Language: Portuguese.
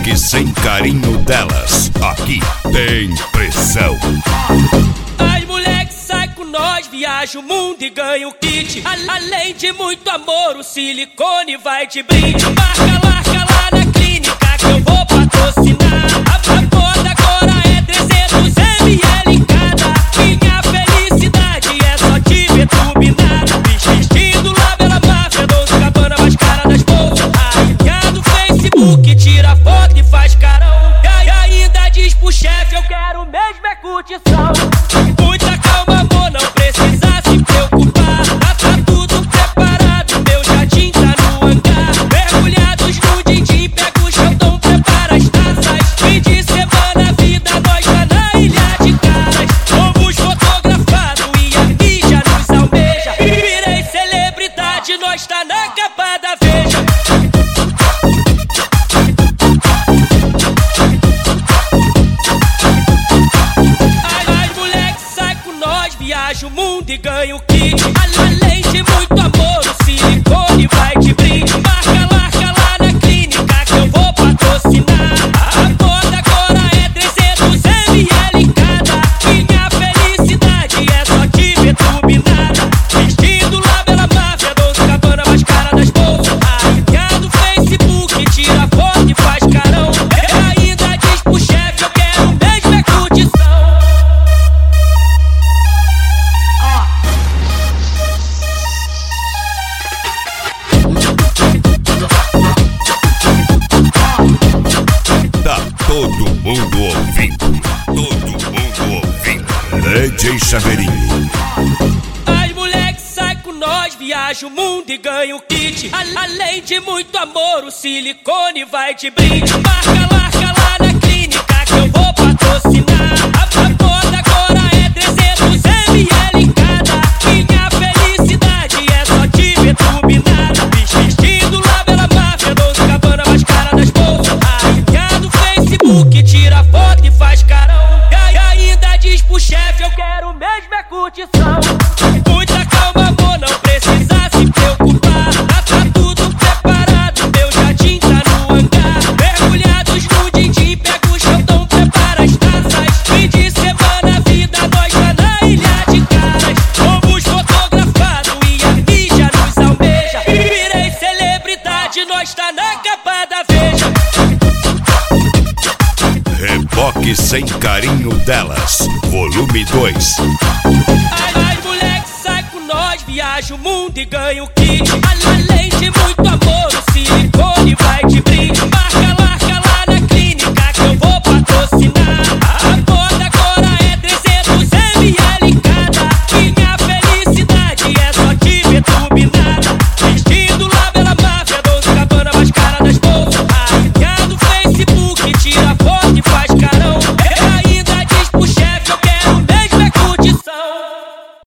Reboque sem carinho delas, aqui tem pressão. As moleques saem com nós, viaja o mundo e ganha o kit. Além de muito amor, o silicone vai de brinde. Marca lá na clínica que eu vou patrocinar. A moda agora é 300 ml em cada. Minha felicidade é só te ver turbinar. Vestindo lá pela máfia, Dolce & Gabbana mais cara das bolsas. Rainha do Facebook, tira foto e faz carão. E ainda diz pro chefe, eu quero mesmo é curtição. Muita calma, amor, não precisa se preocupar. Tá tudo preparado, meu jardim tá no hangar. Mergulhados no din-din, pega o chantão, prepara as taças. Fim de semana, vida, nós tá na ilha de caras. Fomos fotografados e a mídia nos almeja. Virei celebridade, nós tá na capa da Veja. Viaja o mundo e ganha o kit. Além de muito amor, o silicone vai de brinde. Marca lá na clínica que eu vou patrocinar. A moda agora é 300 ml em cada. Minha felicidade é só te ver turbinada. Vestindo lá pela máfia, Dolce & Gabbana mais cara das bolsas. Rainha do Facebook, tira foto e faz carão. E ainda diz pro chefe, eu quero mesmo é curtição. Todo mundo ouvindo, todo mundo ouvindo. DJ Chaveirinho. As moleques saem com nós, viaja o mundo e ganha o kit. Além de muito amor, o silicone vai de brinde. Marca lá na clínica que eu vou patrocinar. A moda agora é 300 ml em cada. Minha felicidade é só te ver turbinada. Vestindo lá pela máfia, Dolce & Gabbana mais cara das bolsas. Rainha do Facebook, tira foto e faz carão. E ainda diz pro chefe, eu quero mesmo é curtição. Muita calma, amor, não precisa se preocupar. Tá tudo preparado, meu jardim tá no hangar. Mergulhados no din-din, pega o chantão, prepara as taças. Fim de semana, vida, nós tá na ilha de caras. Fomos fotografados e a mídia nos almeja. Virei celebridade, nós tá na capa da Veja. Reboque sem carinho delas, volume 2. As moleques saem com nós, viaja o mundo e ganha o kit. Além de muito amor, o silicone vai de brinde.